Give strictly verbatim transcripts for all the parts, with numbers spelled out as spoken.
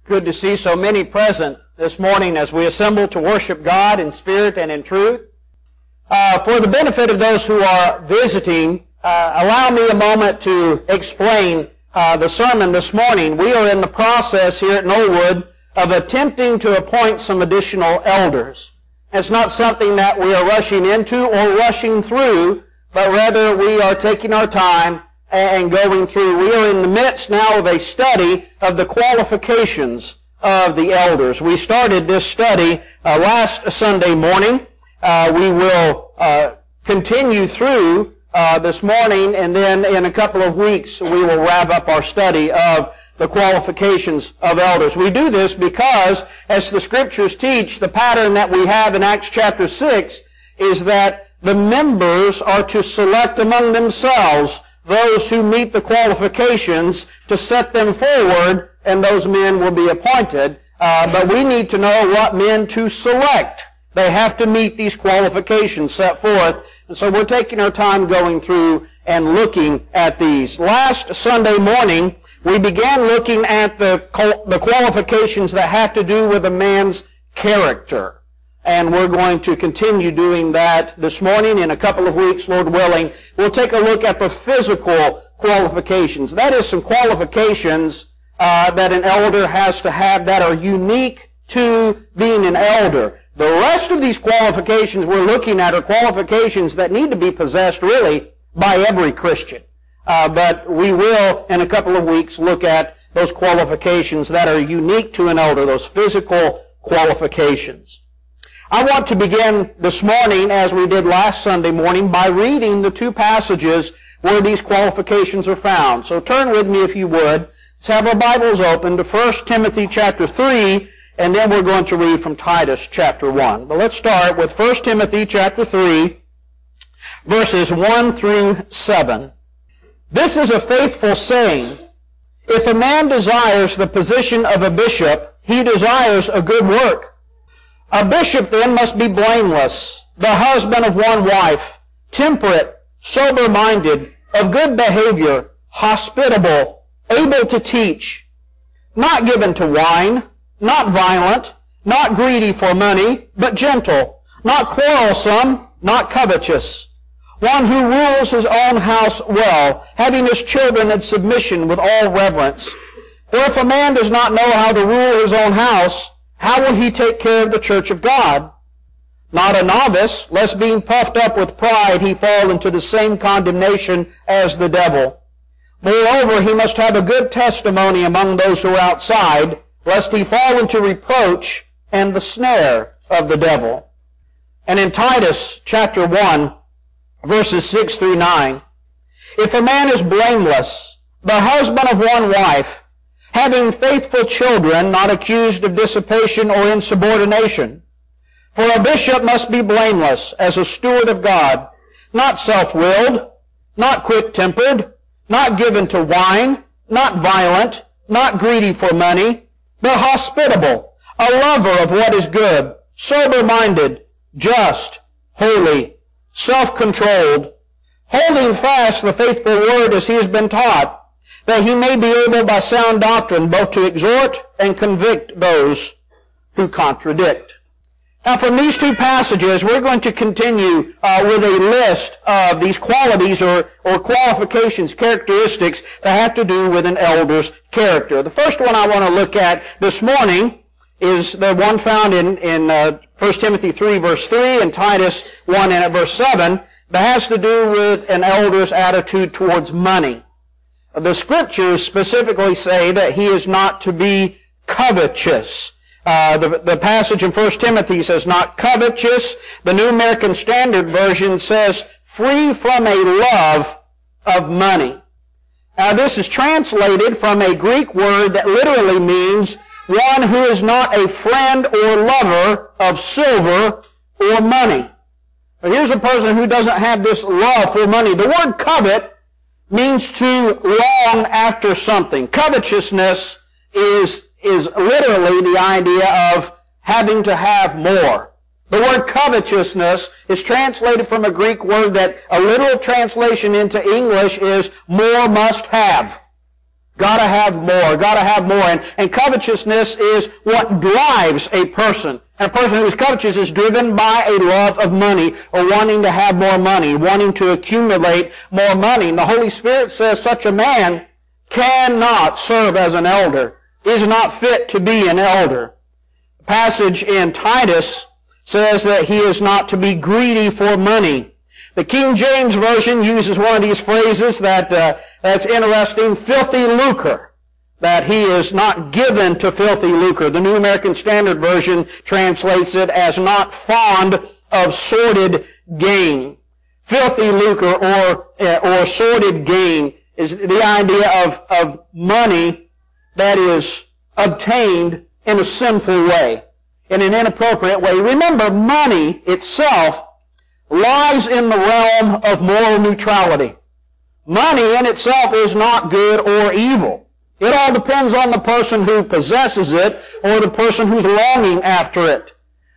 Good to see so many present this morning as we assemble to worship God in spirit and in truth. Uh, for the benefit of those who are visiting, uh, allow me a moment to explain uh, the sermon this morning. We are in the process here at Knollwood of attempting to appoint some additional elders. It's not something that we are rushing into or rushing through, but rather we are taking our time and going through. We are in the midst now of a study of the qualifications of the elders. We started this study uh, last Sunday morning. Uh, we will uh, continue through uh, this morning, and then in a couple of weeks we will wrap up our study of the qualifications of elders. We do this because, as the Scriptures teach, the pattern that we have in Acts chapter six is that the members are to select among themselves those who meet the qualifications to set them forward, and those men will be appointed. Uh, but we need to know what men to select. They have to meet these qualifications set forth. And so we're taking our time going through and looking at these. Last Sunday morning, we began looking at the, the qualifications that have to do with a man's character. And we're going to continue doing that this morning. In a couple of weeks, Lord willing, we'll take a look at the physical qualifications. That is, some qualifications uh, that an elder has to have that are unique to being an elder. The rest of these qualifications we're looking at are qualifications that need to be possessed, really, by every Christian. Uh, but we will, in a couple of weeks, look at those qualifications that are unique to an elder, those physical qualifications. I want to begin this morning, as we did last Sunday morning, by reading the two passages where these qualifications are found. So turn with me, if you would. Let's have our Bibles open to First Timothy chapter three, and then we're going to read from Titus chapter one. But let's start with First Timothy chapter three, verses one through seven. This is a faithful saying. If a man desires the position of a bishop, he desires a good work. A bishop then must be blameless, the husband of one wife, temperate, sober-minded, of good behavior, hospitable, able to teach, not given to wine, not violent, not greedy for money, but gentle, not quarrelsome, not covetous, one who rules his own house well, having his children in submission with all reverence. For if a man does not know how to rule his own house, how will he take care of the church of God? Not a novice, lest being puffed up with pride he fall into the same condemnation as the devil. Moreover, he must have a good testimony among those who are outside, lest he fall into reproach and the snare of the devil. And in Titus chapter one, verses six through nine, if a man is blameless, the husband of one wife, having faithful children, not accused of dissipation or insubordination. For a bishop must be blameless as a steward of God, not self-willed, not quick-tempered, not given to wine, not violent, not greedy for money, but hospitable, a lover of what is good, sober-minded, just, holy, self-controlled, holding fast the faithful word as he has been taught, that he may be able by sound doctrine both to exhort and convict those who contradict. Now from these two passages, we're going to continue uh, with a list of these qualities or, or qualifications, characteristics that have to do with an elder's character. The first one I want to look at this morning is the one found in, in uh, First Timothy three, verse three, and Titus one and verse seven, that has to do with an elder's attitude towards money. The Scriptures specifically say that he is not to be covetous. Uh, the, the passage in First Timothy says not covetous. The New American Standard Version says free from a love of money. Now this is translated from a Greek word that literally means one who is not a friend or lover of silver or money. But here's a person who doesn't have this love for money. The word covet means to long after something. Covetousness is, is literally the idea of having to have more. The word covetousness is translated from a Greek word that a literal translation into English is more must have. Gotta have more, gotta have more. And, and covetousness is what drives a person. And a person who is covetous is driven by a love of money, or wanting to have more money, wanting to accumulate more money. And the Holy Spirit says such a man cannot serve as an elder, is not fit to be an elder. The passage in Titus says that he is not to be greedy for money. The King James Version uses one of these phrases that uh, that's interesting, filthy lucre, that he is not given to filthy lucre. The New American Standard Version translates it as not fond of sordid gain. Filthy lucre or uh, or sordid gain is the idea of, of money that is obtained in a sinful way, in an inappropriate way. Remember, money itself lies in the realm of moral neutrality. Money in itself is not good or evil. It all depends on the person who possesses it or the person who's longing after it.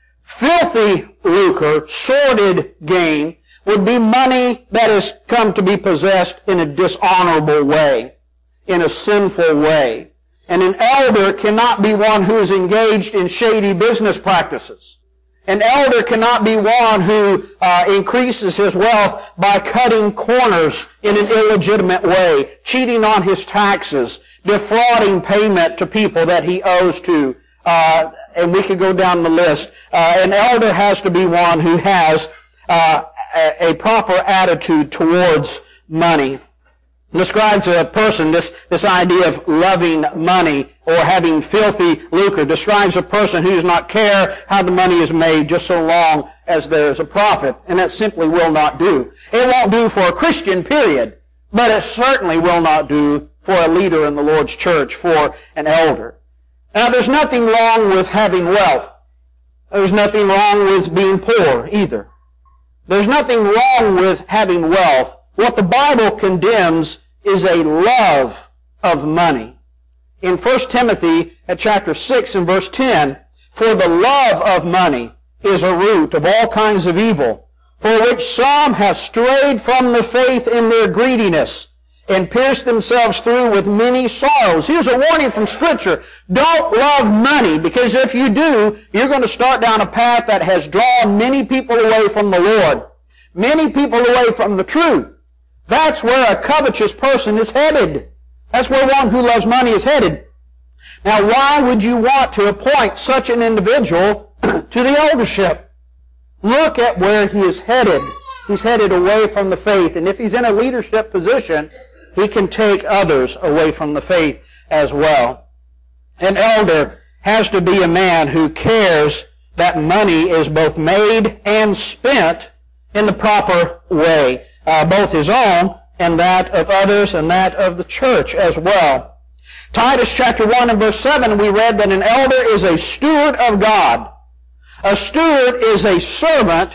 Filthy lucre, sordid gain, would be money that has come to be possessed in a dishonorable way, in a sinful way. And an elder cannot be one who is engaged in shady business practices. An elder cannot be one who uh, increases his wealth by cutting corners in an illegitimate way, cheating on his taxes, defrauding payment to people that he owes to, uh, and we could go down the list. Uh, an elder has to be one who has uh, a, a proper attitude towards money. It describes a person, this, this idea of loving money or having filthy lucre, describes a person who does not care how the money is made just so long as there is a profit. And that simply will not do. It won't do for a Christian, period. But it certainly will not do for a leader in the Lord's church, for an elder. Now, there's nothing wrong with having wealth. There's nothing wrong with being poor either. There's nothing wrong with having wealth. What the Bible condemns is a love of money. In First Timothy at chapter six and verse ten, for the love of money is a root of all kinds of evil, for which some have strayed from the faith in their greediness, and pierced themselves through with many sorrows. Here's a warning from Scripture. Don't love money, because if you do, you're going to start down a path that has drawn many people away from the Lord, many people away from the truth. That's where a covetous person is headed. That's where one who loves money is headed. Now, why would you want to appoint such an individual to the eldership? Look at where he is headed. He's headed away from the faith. And if he's in a leadership position, he can take others away from the faith as well. An elder has to be a man who cares that money is both made and spent in the proper way. Uh, both his own and that of others and that of the church as well. Titus chapter one and verse seven, we read that an elder is a steward of God. A steward is a servant,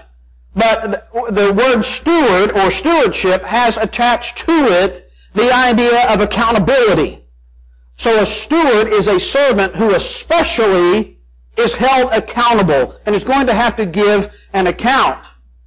but the word steward or stewardship has attached to it the idea of accountability. So a steward is a servant who especially is held accountable and is going to have to give an account.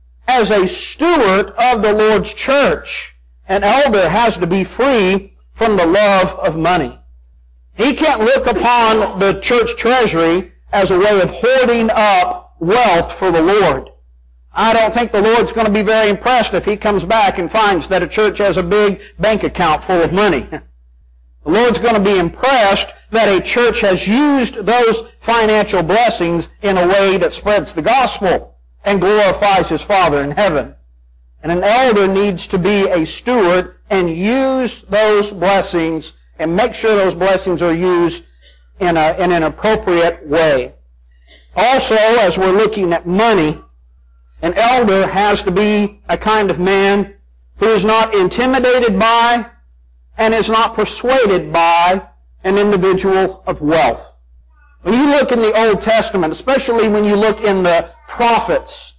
As a steward of the Lord's church, an elder has to be free from the love of money. He can't look upon the church treasury as a way of hoarding up wealth for the Lord. I don't think the Lord's going to be very impressed if he comes back and finds that a church has a big bank account full of money. The Lord's going to be impressed that a church has used those financial blessings in a way that spreads the gospel and glorifies his Father in heaven. And an elder needs to be a steward and use those blessings and make sure those blessings are used in, a, in an appropriate way. Also, as we're looking at money, an elder has to be a kind of man who is not intimidated by and is not persuaded by an individual of wealth. When you look in the Old Testament, especially when you look in the prophets,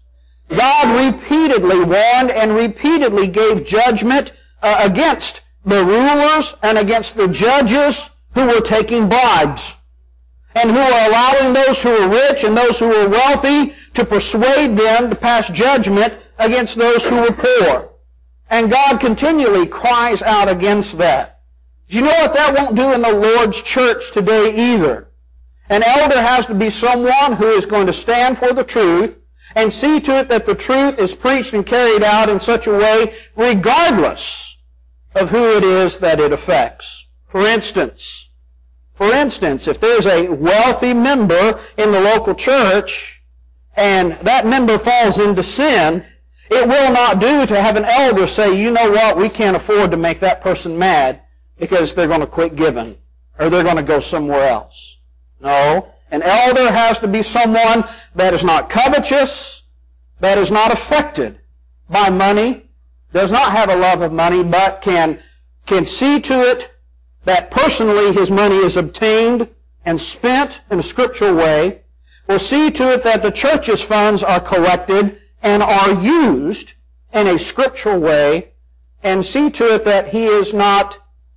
God repeatedly warned and repeatedly gave judgment uh, against the rulers and against the judges who were taking bribes and who were allowing those who were rich and those who were wealthy to persuade them to pass judgment against those who were poor. And God continually cries out against that. You know what that won't do in the Lord's church today either. An elder has to be someone who is going to stand for the truth and see to it that the truth is preached and carried out in such a way regardless of who it is that it affects. For instance, for instance, if there's a wealthy member in the local church and that member falls into sin, it will not do to have an elder say, you know what, we can't afford to make that person mad because they're going to quit giving or they're going to go somewhere else. No. An elder has to be someone that is not covetous, that is not affected by money, does not have a love of money, but can, can see to it that personally his money is obtained and spent in a scriptural way, will see to it that the church's funds are collected and are used in a scriptural way, and see to it that he is not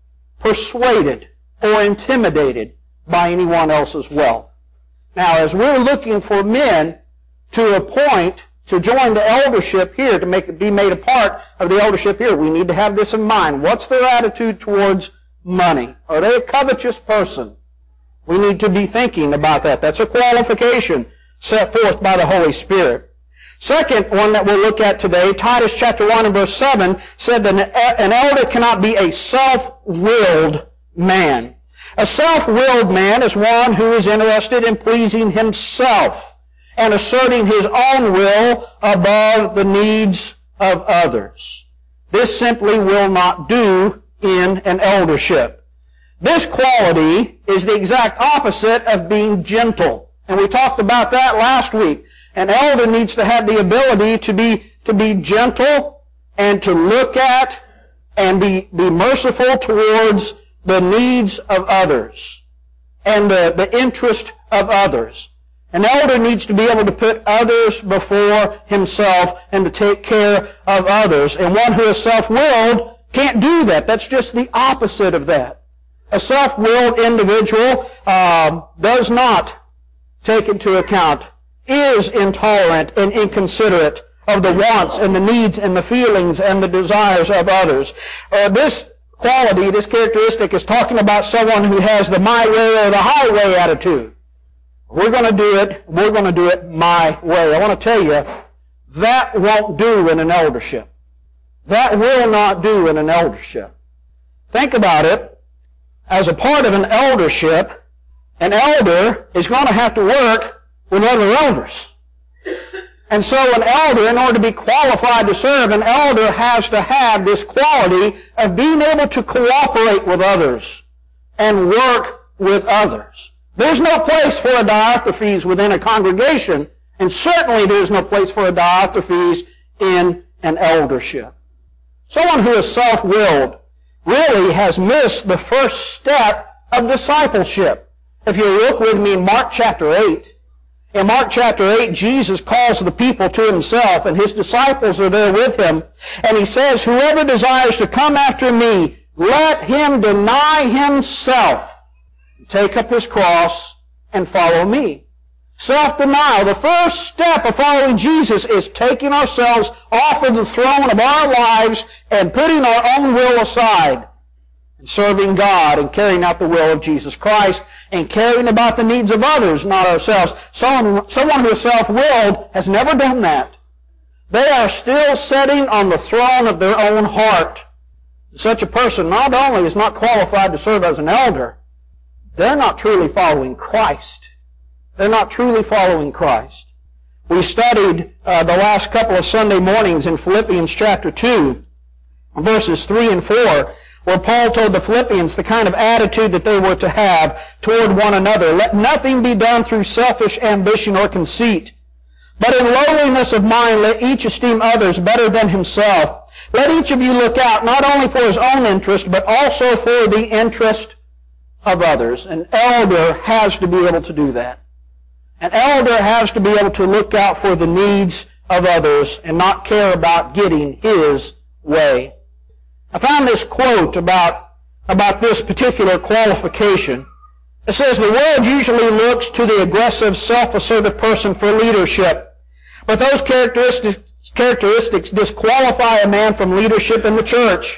persuaded or intimidated by anyone else's wealth. Now, as we're looking for men to appoint to join the eldership here, to make be made a part of the eldership here, we need to have this in mind. What's their attitude towards money? Are they a covetous person? We need to be thinking about that. That's a qualification set forth by the Holy Spirit. Second one that we'll look at today, Titus chapter one and verse seven, said that an elder cannot be a self-willed man. A self-willed man is one who is interested in pleasing himself and asserting his own will above the needs of others. This simply will not do in an eldership. This quality is the exact opposite of being gentle. And we talked about that last week. An elder needs to have the ability to be, to be gentle and to look at and be, be merciful towards the needs of others and the, the interest of others. An elder needs to be able to put others before himself and to take care of others. And one who is self-willed can't do that. That's just the opposite of that. A self-willed individual um, does not take into account, is intolerant and inconsiderate of the wants and the needs and the feelings and the desires of others. Uh, this quality, this characteristic is talking about someone who has the my way or the highway attitude. We're going to do it, we're going to do it my way. I want to tell you, that won't do in an eldership. That will not do in an eldership. Think about it. As a part of an eldership, an elder is going to have to work with other elders. And so an elder, in order to be qualified to serve, an elder has to have this quality of being able to cooperate with others and work with others. There's no place for a Diotrephes within a congregation, and certainly there's no place for a Diotrephes in an eldership. Someone who is self-willed really has missed the first step of discipleship. If you look with me in Mark chapter eight, in Mark chapter eight, Jesus calls the people to himself, and his disciples are there with him. And he says, whoever desires to come after me, let him deny himself, take up his cross, and follow me. Self-denial. The first step of following Jesus is taking ourselves off of the throne of our lives and putting our own will aside and serving God and carrying out the will of Jesus Christ and caring about the needs of others, not ourselves. Someone, someone who is self-willed has never done that. They are still sitting on the throne of their own heart. Such a person not only is not qualified to serve as an elder, they're not truly following Christ. They're not truly following Christ. We studied uh, the last couple of Sunday mornings in Philippians chapter two, verses three and four, where Paul told the Philippians the kind of attitude that they were to have toward one another. Let nothing be done through selfish ambition or conceit, but in lowliness of mind let each esteem others better than himself. Let each of you look out not only for his own interest, but also for the interest of others. An elder has to be able to do that. An elder has to be able to look out for the needs of others and not care about getting his way. I found this quote about, about this particular qualification. It says, the world usually looks to the aggressive, self-assertive person for leadership, but those characteristics, characteristics disqualify a man from leadership in the church.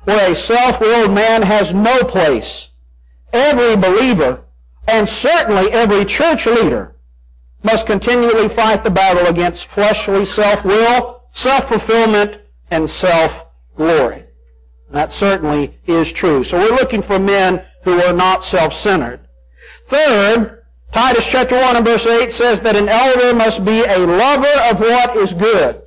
where a self-willed man has no place. Every believer, and certainly every church leader, must continually fight the battle against fleshly self-will, self-fulfillment, and self-glory. And that certainly is true. So we're looking for men who are not self-centered. Third, Titus chapter one and verse eight says that an elder must be a lover of what is good.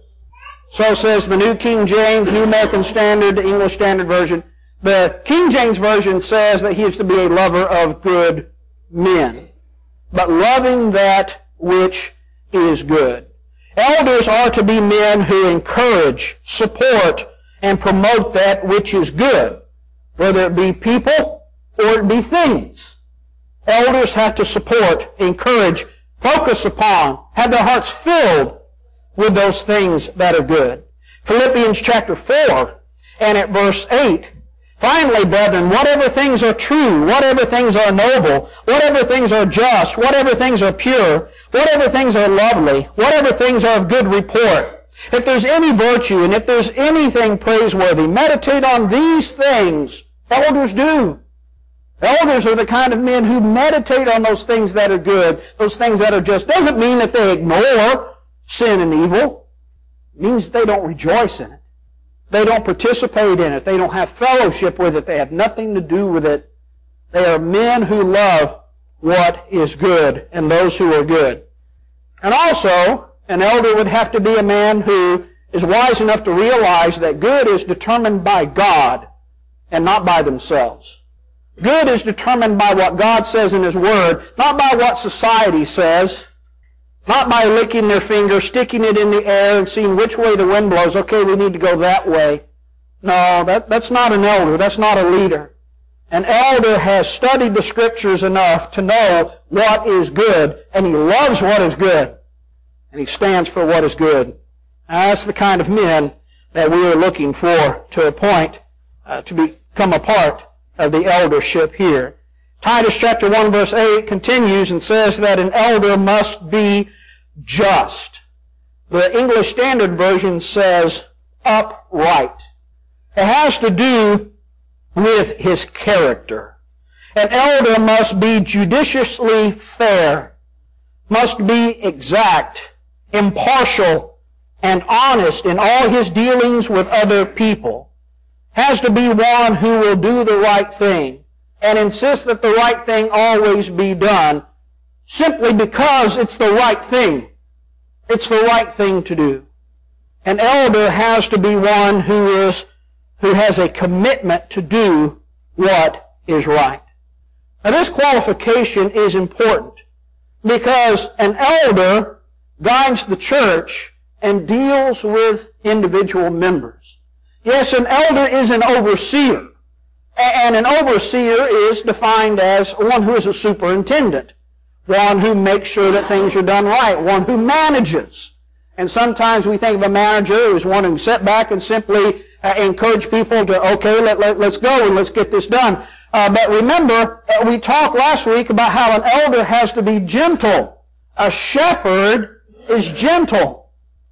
So says the New King James, New American Standard, English Standard Version. The King James Version says that he is to be a lover of good men, but loving that which is good. Elders are to be men who encourage, support, and promote that which is good, whether it be people or it be things. Elders have to support, encourage, focus upon, have their hearts filled with those things that are good. Philippians chapter four and at verse eight, finally, brethren, whatever things are true, whatever things are noble, whatever things are just, whatever things are pure, whatever things are lovely, whatever things are of good report, if there's any virtue and if there's anything praiseworthy, meditate on these things. Elders do. Elders are the kind of men who meditate on those things that are good, those things that are just. Doesn't mean that they ignore sin and evil. It means they don't rejoice in it. They don't participate in it. They don't have fellowship with it. They have nothing to do with it. They are men who love what is good and those who are good. And also, an elder would have to be a man who is wise enough to realize that good is determined by God and not by themselves. Good is determined by what God says in His Word, not by what society says, not by licking their finger, sticking it in the air and seeing which way the wind blows. Okay, we need to go that way. No, that, that's not an elder. That's not a leader. An elder has studied the Scriptures enough to know what is good, and he loves what is good, and he stands for what is good. Now, that's the kind of men that we are looking for to appoint, uh, to become a part of the eldership here. Titus chapter one verse eight continues and says that an elder must be just. The English Standard Version says upright. It has to do with his character. An elder must be judiciously fair, must be exact, impartial, and honest in all his dealings with other people. Has to be one who will do the right thing and insist that the right thing always be done simply because it's the right thing. It's the right thing to do. An elder has to be one who is, who has a commitment to do what is right. Now this qualification is important because an elder guides the church and deals with individual members. Yes, an elder is an overseer. And an overseer is defined as one who is a superintendent, one who makes sure that things are done right, one who manages. And sometimes we think of a manager as one who sit back and simply uh, encourage people to, okay, let, let, let's go and let's get this done. Uh, but remember, uh, we talked last week about how an elder has to be gentle. A shepherd is gentle.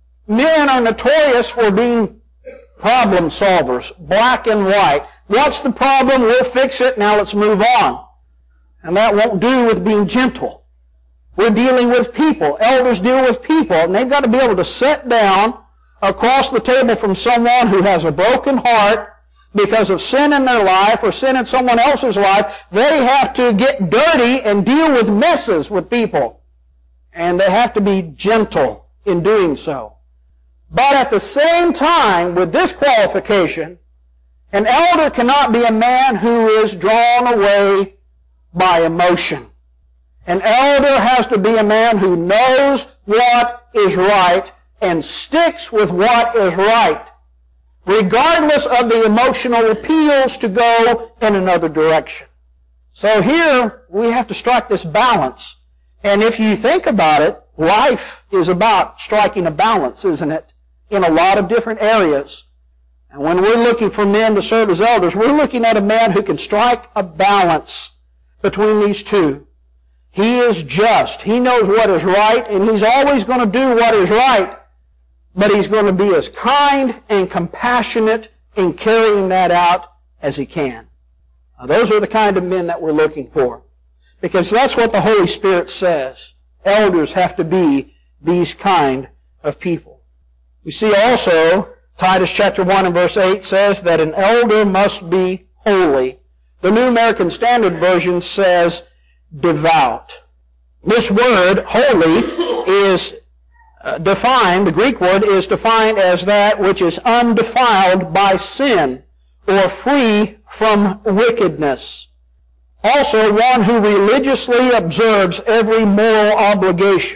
Men are notorious for being problem solvers, black and white. What's the problem? We'll fix it. Now let's move on. And that won't do with being gentle. We're dealing with people. Elders deal with people, and they've got to be able to sit down across the table from someone who has a broken heart because of sin in their life or sin in someone else's life. They have to get dirty and deal with messes with people. And they have to be gentle in doing so. But at the same time, with this qualification, an elder cannot be a man who is drawn away by emotion. An elder has to be a man who knows what is right and sticks with what is right, regardless of the emotional appeals to go in another direction. So here, we have to strike this balance. And if you think about it, life is about striking a balance, isn't it? In a lot of different areas. And when we're looking for men to serve as elders, we're looking at a man who can strike a balance between these two. He is just. He knows what is right, and he's always going to do what is right, but he's going to be as kind and compassionate in carrying that out as he can. Now, those are the kind of men that we're looking for. Because that's what the Holy Spirit says. Elders have to be these kind of people. We see also, Titus chapter one and verse eight says that an elder must be holy. The New American Standard Version says devout. This word, holy, is uh, defined, the Greek word is defined as that which is undefiled by sin or free from wickedness. Also, one who religiously observes every moral obligation.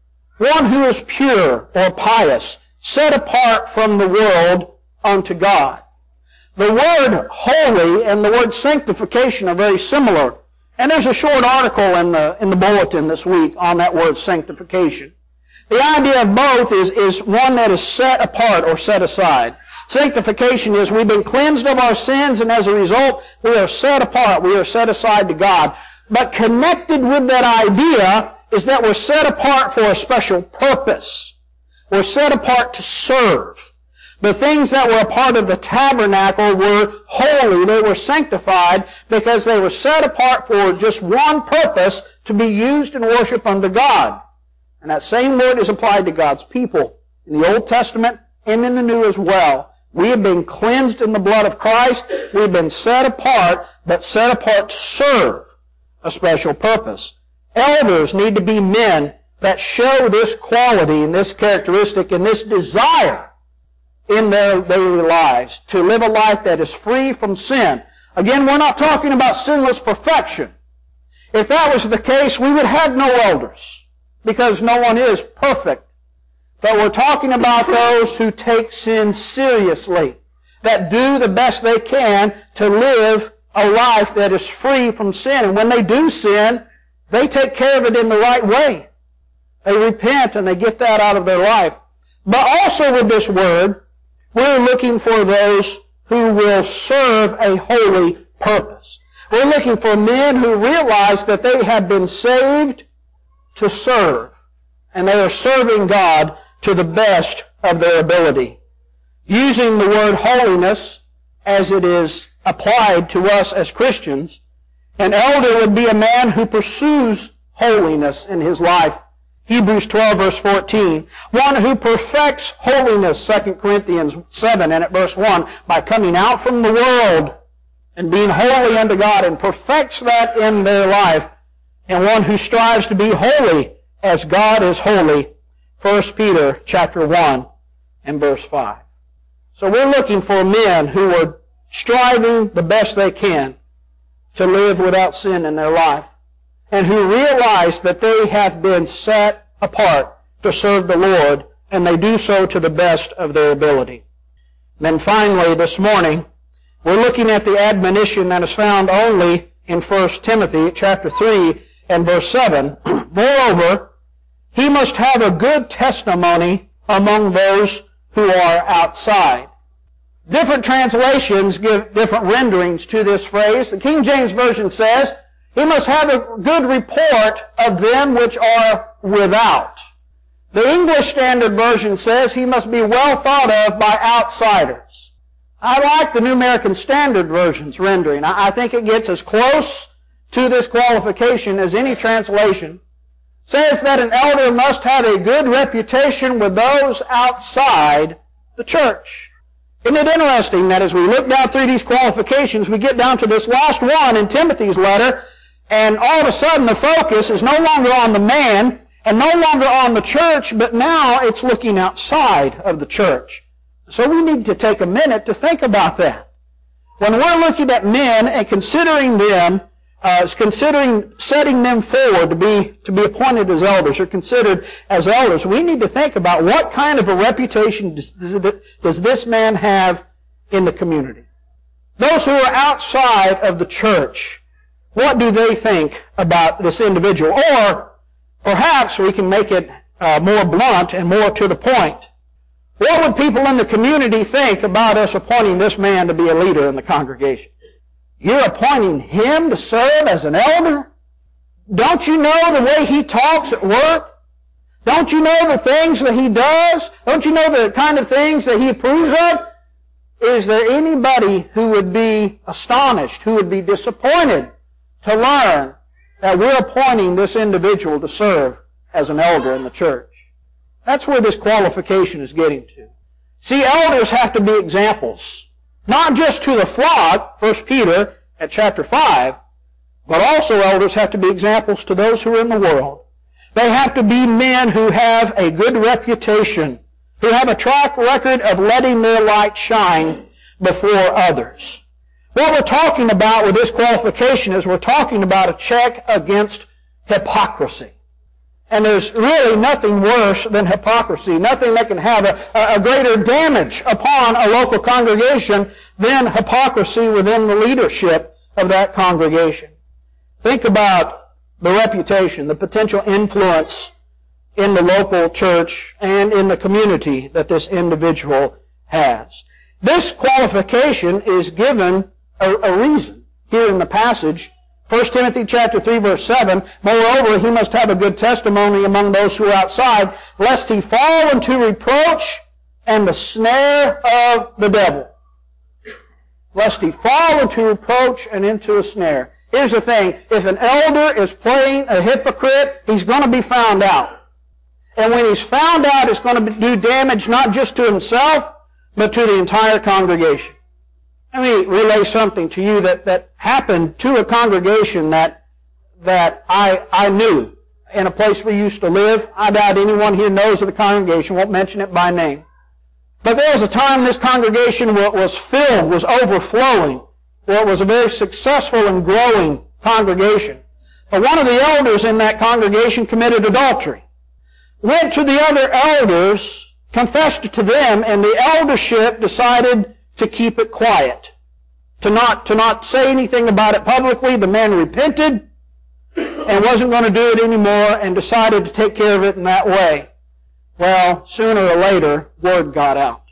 One who is pure or pious, set apart from the world unto God. The word holy and the word sanctification are very similar. And there's a short article in the, in the bulletin this week on that word sanctification. The idea of both is, is one that is set apart or set aside. Sanctification is we've been cleansed of our sins, and as a result, we are set apart. We are set aside to God. But connected with that idea is that we're set apart for a special purpose. We're set apart to serve. The things that were a part of the tabernacle were holy. They were sanctified because they were set apart for just one purpose, to be used in worship unto God. And that same word is applied to God's people in the Old Testament and in the New as well. We have been cleansed in the blood of Christ. We've been set apart, but set apart to serve a special purpose. Elders need to be men that show this quality and this characteristic and this desire in their daily lives to live a life that is free from sin. Again, we're not talking about sinless perfection. If that was the case, we would have no elders, because no one is perfect. But we're talking about those who take sin seriously, that do the best they can to live a life that is free from sin. And when they do sin, they take care of it in the right way. They repent and they get that out of their life. But also with this word, we're looking for those who will serve a holy purpose. We're looking for men who realize that they have been saved to serve, and they are serving God to the best of their ability. Using the word holiness as it is applied to us as Christians, an elder would be a man who pursues holiness in his life. Hebrews twelve verse fourteen. One who perfects holiness, Second Corinthians seven and at verse one, by coming out from the world and being holy unto God, and perfects that in their life. And one who strives to be holy as God is holy, First Peter chapter one and verse five. So we're looking for men who are striving the best they can to live without sin in their life, and who realize that they have been set apart to serve the Lord, and they do so to the best of their ability. And then finally, this morning, we're looking at the admonition that is found only in First Timothy chapter three and verse seven. Moreover, he must have a good testimony among those who are outside. Different translations give different renderings to this phrase. The King James Version says, he must have a good report of them which are without. The English Standard Version says he must be well thought of by outsiders. I like the New American Standard Version's rendering. I think it gets as close to this qualification as any translation. It says that an elder must have a good reputation with those outside the church. Isn't it interesting that as we look down through these qualifications, we get down to this last one in Timothy's letter, and all of a sudden the focus is no longer on the man and no longer on the church, but now it's looking outside of the church. So we need to take a minute to think about that. When we're looking at men and considering them, uh, considering setting them forward to be to be appointed as elders or considered as elders, we need to think about what kind of a reputation does, does this man have in the community. Those who are outside of the church, what do they think about this individual? Or perhaps we can make it uh, more blunt and more to the point. What would people in the community think about us appointing this man to be a leader in the congregation? You're appointing him to serve as an elder? Don't you know the way he talks at work? Don't you know the things that he does? Don't you know the kind of things that he approves of? is there anybody who would be astonished, who would be disappointed to learn that we're appointing this individual to serve as an elder in the church? That's where this qualification is getting to. See, elders have to be examples, not just to the flock, First Peter at chapter five, but also elders have to be examples to those who are in the world. They have to be men who have a good reputation, who have a track record of letting their light shine before others. What we're talking about with this qualification is we're talking about a check against hypocrisy. And there's really nothing worse than hypocrisy, nothing that can have a, a greater damage upon a local congregation than hypocrisy within the leadership of that congregation. Think about the reputation, the potential influence in the local church and in the community that this individual has. This qualification is given a, a reason here in the passage. First Timothy chapter three verse seven, moreover, he must have a good testimony among those who are outside, lest he fall into reproach and the snare of the devil. Lest he fall into reproach and into a snare. Here's the thing, if an elder is playing a hypocrite, he's going to be found out. And when he's found out, it's going to do damage not just to himself, but to the entire congregation. Let me relay something to you that, that happened to a congregation that, that I, I knew in a place we used to live. I doubt anyone here knows of the congregation, won't mention it by name. But there was a time this congregation was filled, was overflowing, where it was a very successful and growing congregation. But one of the elders in that congregation committed adultery. Went to the other elders, confessed to them, and the eldership decided to keep it quiet, to not, to not say anything about it publicly. The man repented and wasn't going to do it anymore and decided to take care of it in that way. Well, sooner or later, word got out.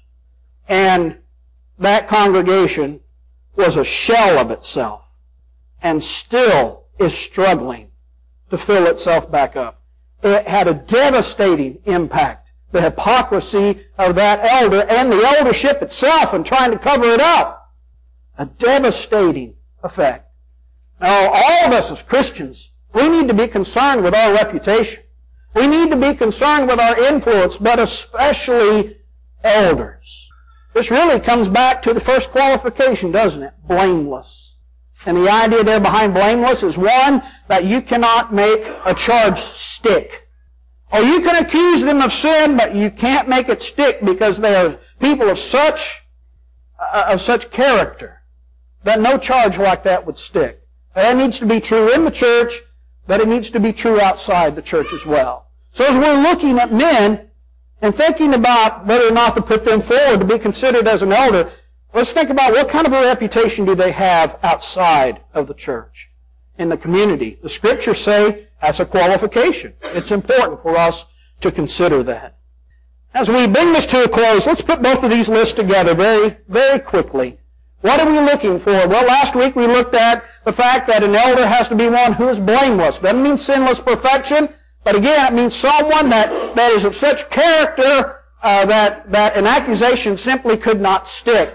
And that congregation was a shell of itself and still is struggling to fill itself back up. It had a devastating impact. The hypocrisy of that elder and the eldership itself in trying to cover it up. A devastating effect. Now, all of us as Christians, we need to be concerned with our reputation. We need to be concerned with our influence, but especially elders. This really comes back to the first qualification, doesn't it? Blameless. And the idea there behind blameless is one, that you cannot make a charge stick. Or you can accuse them of sin, but you can't make it stick because they are people of such, uh, of such character that no charge like that would stick. That needs to be true in the church, but it needs to be true outside the church as well. So as we're looking at men and thinking about whether or not to put them forward to be considered as an elder, let's think about what kind of a reputation do they have outside of the church, in the community. The Scriptures say that's a qualification. It's important for us to consider that. As we bring this to a close, let's put both of these lists together very, very quickly. What are we looking for? Well, last week we looked at the fact that an elder has to be one who is blameless. Doesn't mean sinless perfection, but again, it means someone that, that is of such character uh, that, that an accusation simply could not stick.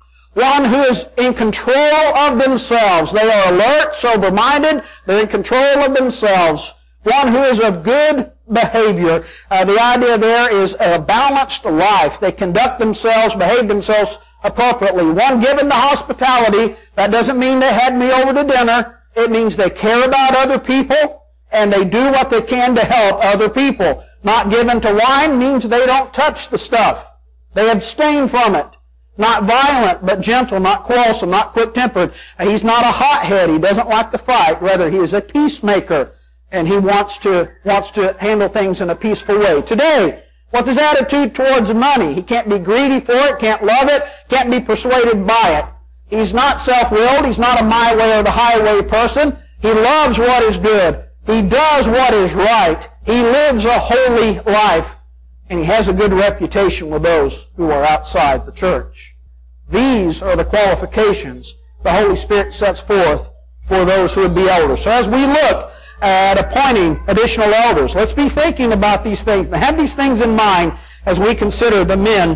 One who is in control of themselves. They are alert, sober-minded. They're in control of themselves. One who is of good behavior. Uh, the idea there is a balanced life. They conduct themselves, behave themselves appropriately. One given to hospitality. That doesn't mean they had me over to dinner. It means they care about other people and they do what they can to help other people. Not given to wine means they don't touch the stuff. They abstain from it. Not violent, but gentle, not quarrelsome, not quick-tempered. He's not a hothead. He doesn't like to fight. Rather, he is a peacemaker, and he wants to, wants to handle things in a peaceful way. Today, what's his attitude towards money? He can't be greedy for it, can't love it, can't be persuaded by it. He's not self-willed. He's not a my way or the highway person. He loves what is good. He does what is right. He lives a holy life. And he has a good reputation with those who are outside the church. These are the qualifications the Holy Spirit sets forth for those who would be elders. So as we look at appointing additional elders, let's be thinking about these things and have these things in mind as we consider the men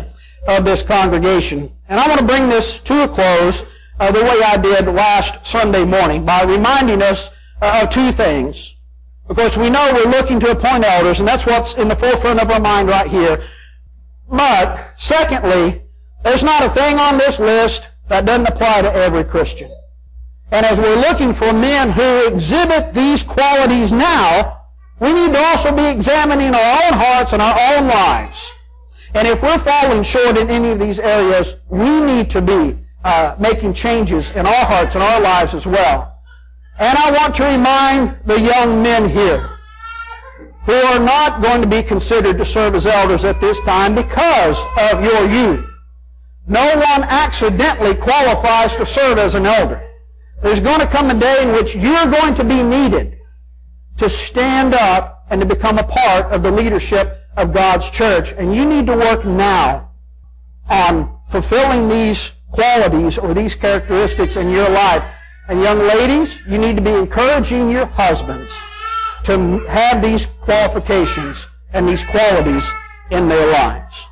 of this congregation. And I want to bring this to a close uh, the way I did last Sunday morning by reminding us uh, of two things. Of course, we know we're looking to appoint elders, and that's what's in the forefront of our mind right here. But, secondly, there's not a thing on this list that doesn't apply to every Christian. And as we're looking for men who exhibit these qualities now, we need to also be examining our own hearts and our own lives. And if we're falling short in any of these areas, we need to be uh, making changes in our hearts and our lives as well. And I want to remind the young men here who are not going to be considered to serve as elders at this time because of your youth. No one accidentally qualifies to serve as an elder. There's going to come a day in which you're going to be needed to stand up and to become a part of the leadership of God's church. And you need to work now on fulfilling these qualities or these characteristics in your life. And young ladies, you need to be encouraging your husbands to have these qualifications and these qualities in their lives.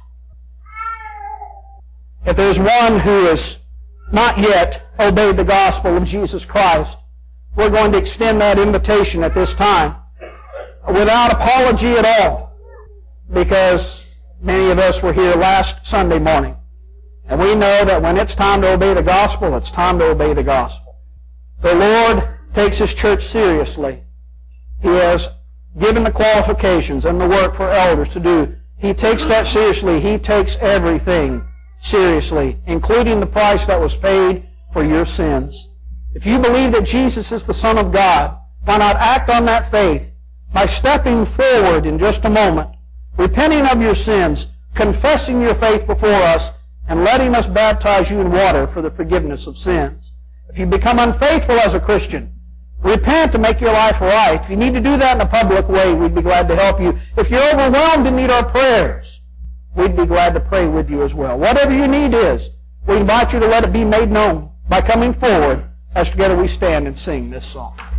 If there's one who has not yet obeyed the gospel of Jesus Christ, we're going to extend that invitation at this time without apology at all, because many of us were here last Sunday morning, and we know that when it's time to obey the gospel, it's time to obey the gospel. The Lord takes His church seriously. He has given the qualifications and the work for elders to do. He takes that seriously. He takes everything seriously, including the price that was paid for your sins. If you believe that Jesus is the Son of God, why not act on that faith by stepping forward in just a moment, repenting of your sins, confessing your faith before us, and letting us baptize you in water for the forgiveness of sins. If you become unfaithful as a Christian, repent to make your life right. If you need to do that in a public way, we'd be glad to help you. If you're overwhelmed and need our prayers, we'd be glad to pray with you as well. Whatever your need is, we invite you to let it be made known by coming forward as together we stand and sing this song.